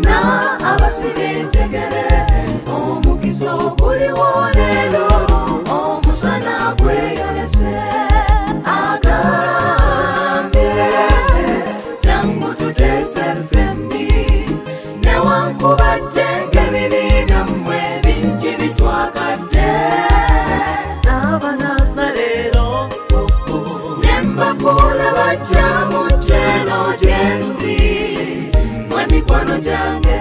bonna abasibe enjegere omukisa oguliwo leero omusana gweyolese agambye jangu tuteese ffembi newankubadde ng'ebibi byammwe bingi bitwakadde n'abanaasa leero nembafuula bajja mu kyeno gye ndi mwe mikwano gyange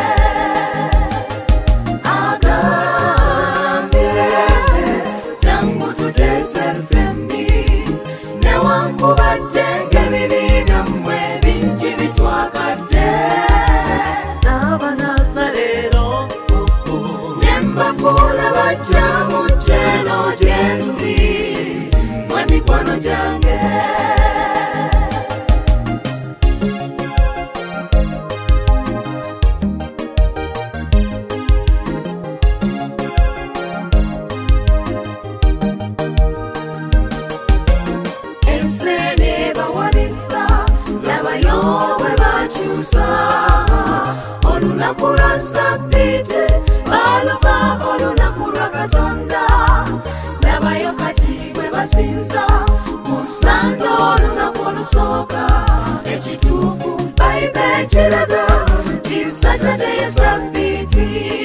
agambye jangu tuteese ffembi newankubadde ng'ebibi byammwe bingi bitwakadde n'abanaasa leero nembafuula bajja mu kyeno gye ndi mwe mikwano gyange olunaku lwa Ssabbiiti baluva olunaku lwa Katonda labayo kati bwe basinza mu ssande olunaku olusooka ekituufu Bayibuli ekiraga ti Saturday ye Ssabbiiti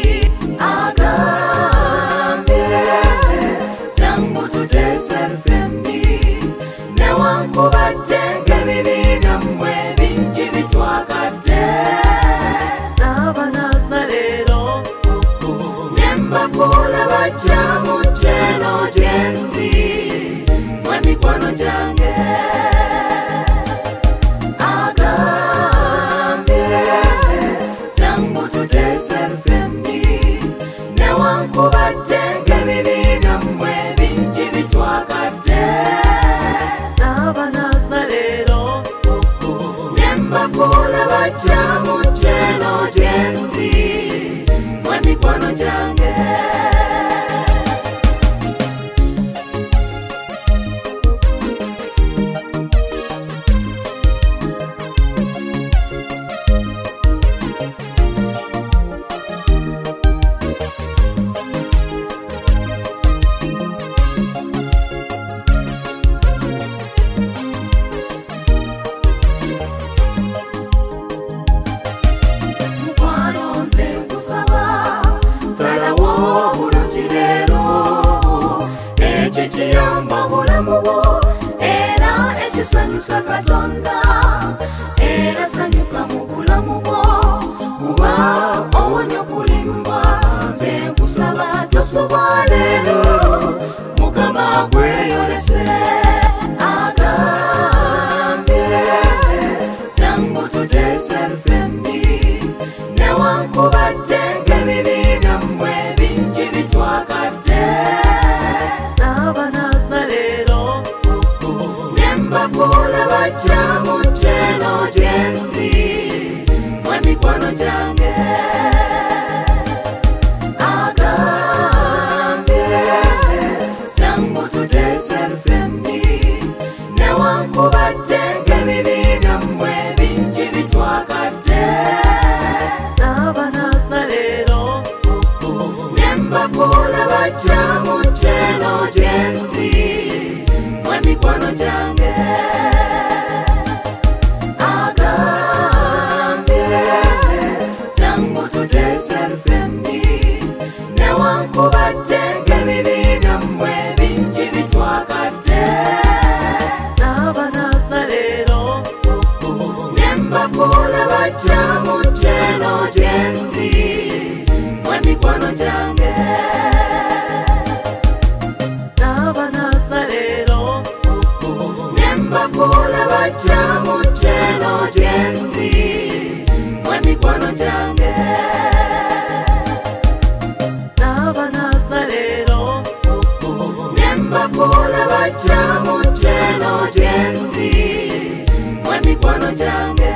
agambye jangu tuteese ffembi newankubadde ng'ebibi byammwe bingi bitwakadde n'abanaasa leero nembafuula bajja mu kyeno gye ndi mwe mikwano gyange agambye jangu tuteese ffembi newankubadde ng'ebibi byammwe bingi bitwakadde n'abanaasa leero nembafuula bajja mu kyeno gye ndi mwe mikwano gyange ekiyamba obulamu bwo era ekisanyusa Katonda era sanyuka mu bulamu bwo kuba owonye okulimba nze nkusaba tosoba leero Mukama gweyolese agambye jangu tuteese ffembi newankubadde ng'ebibi byammwe bingi bitwakadde n'abanaasa leero nembafuula bajja mu kyeno gye ndi mwe mikwano gyange agambye jangu tuteese ffembi newankubadde ng'ebibi byammwe bingi bitwakadde n'abanaasa leero nembafuula bajja mu kyeno gye ndi mwe mikwano gyange agambye jangu tuteese ffembi newankubadde ng'ebibi byammwe bingi bitwakadde n'abanaasa leero nembafuula bajja mu kyeno gye ndi mwe mikwano gyange n'abanaasa leero nembafuula bajja mu kyeno gye ndi mwe mikwano gyange n'abanaasa leero nembafuula bajja mu kyeno gye ndi mwe mikwano gyange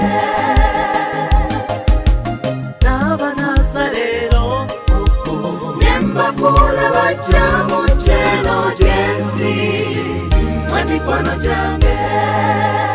n'abanaasa leero nembafuula bajja mu kyeno gye ndi mwe mikwano gyange